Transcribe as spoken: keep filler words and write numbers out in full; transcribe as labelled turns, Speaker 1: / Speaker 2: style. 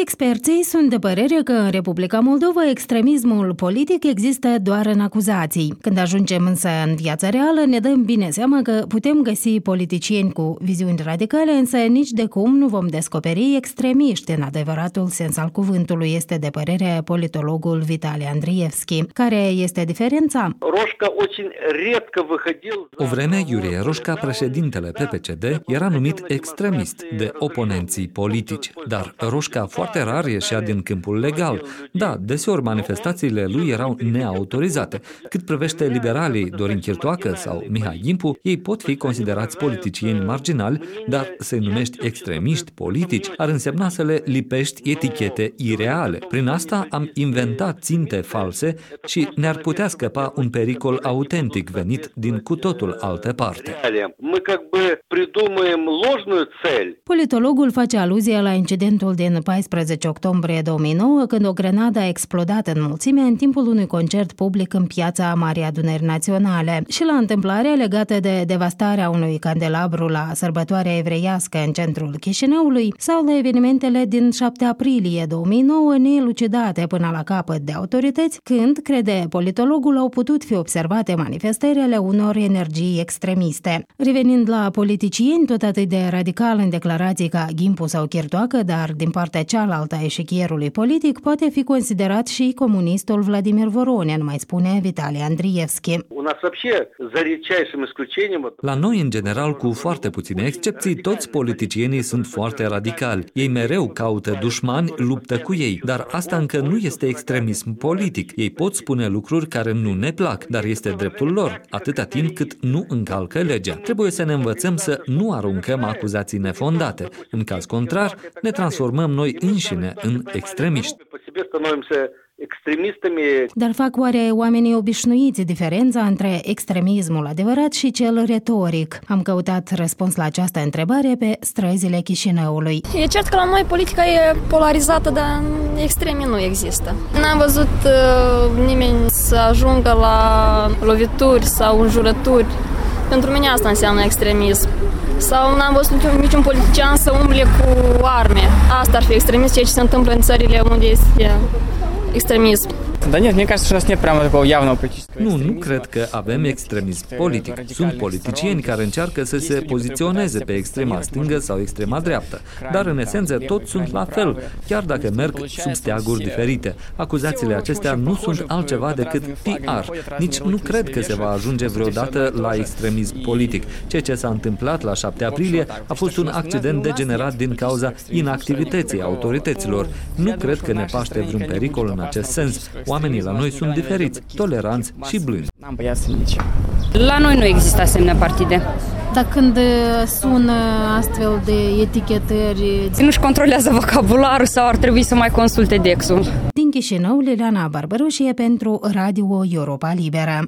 Speaker 1: Experții sunt de părere că în Republica Moldova extremismul politic există doar în acuzații. Când ajungem însă în viața reală, ne dăm bine seama că putem găsi politicieni cu viziuni radicale, însă nici de cum nu vom descoperi extremiști în adevăratul sens al cuvântului, este de părere politologul Vitali Andrievski. Care este diferența?
Speaker 2: O vreme, Iurie Roșca, președintele P P C D, era numit extremist de oponenții politici, dar Roșca foarte rar ieșea din câmpul legal. Da, deseori manifestațiile lui erau neautorizate. Cât privește liberalii Dorin Chirtoacă sau Mihai Gimpu, ei pot fi considerați politicieni marginali, dar să-i numești extremiști politici ar însemna să le lipești etichete ireale. Prin asta am inventat ținte false și ne-ar putea scăpa un pericol autentic venit din cu totul alte parte.
Speaker 1: Politologul face aluzie la incidentul din paisprezece octombrie două mii nouă, când o grenadă a explodat în mulțime în timpul unui concert public în piața Marii Adunări Naționale și la întâmplarea legată de devastarea unui candelabru la sărbătoarea evreiască în centrul Chișinăului sau la evenimentele din șapte aprilie două mii nouă, neelucidate până la capăt de autorități, când, crede politologul, au putut fi observate manifestările unor energii extremiste. Revenind la politicieni tot atât de radical în declarații ca Gimpu sau Chirtoacă, dar din partea cealaltă a eșichierului politic poate fi considerat și comunistul Vladimir Voronin, mai spune Vitali Andrievski.
Speaker 2: La noi, în general, cu foarte puține excepții, toți politicienii sunt foarte radicali. Ei mereu caută dușmani, luptă cu ei, dar asta încă nu este extremism politic. Ei pot spune lucruri care nu ne plac, dar este dreptul lor, atâta timp cât nu încalcă legea. Trebuie să ne învățăm să nu aruncăm acuzații nefondate. În caz contrar, ne transformăm noi înșine în extremiști.
Speaker 1: Dar fac oare oamenii obișnuiți diferența între extremismul adevărat și cel retoric? Am căutat răspuns la această întrebare pe străzile Chișinăului.
Speaker 3: E cert că la noi politica e polarizată, dar extremii nu există. N-am văzut uh, nimeni să ajungă la lovituri sau înjurături. Pentru mine asta înseamnă extremism. Sau n-am văzut niciun politician să umble cu arme. Asta ar fi extremism, ceea ce se întâmplă în țările unde este extremism.
Speaker 4: Да нет, мне кажется, что у нас нет прямо такого явного политического.
Speaker 2: Nu, nu cred că avem extremism politic. Sunt politicieni care încearcă să se poziționeze pe extrema stângă sau extrema dreaptă, dar în esență toți sunt la fel, chiar dacă merg sub steaguri diferite. Acuzațiile acestea nu sunt altceva decât P R. Nici nu cred că se va ajunge vreodată la extremism politic. Ceea ce s-a întâmplat la șapte aprilie a fost un accident degenerat din cauza inactivității autorităților. Nu cred că ne paște vreun pericol în acest sens. Oamenii la noi sunt diferiți, toleranți și blânzi.
Speaker 5: La noi nu există asemenea partide.
Speaker 1: Dar când sună astfel de etichetări...
Speaker 5: Nu-și controlează vocabularul sau ar trebui să mai consulte Dexul?
Speaker 1: Din Chișinău, Liliana Barbaroșie pentru Radio Europa Liberă.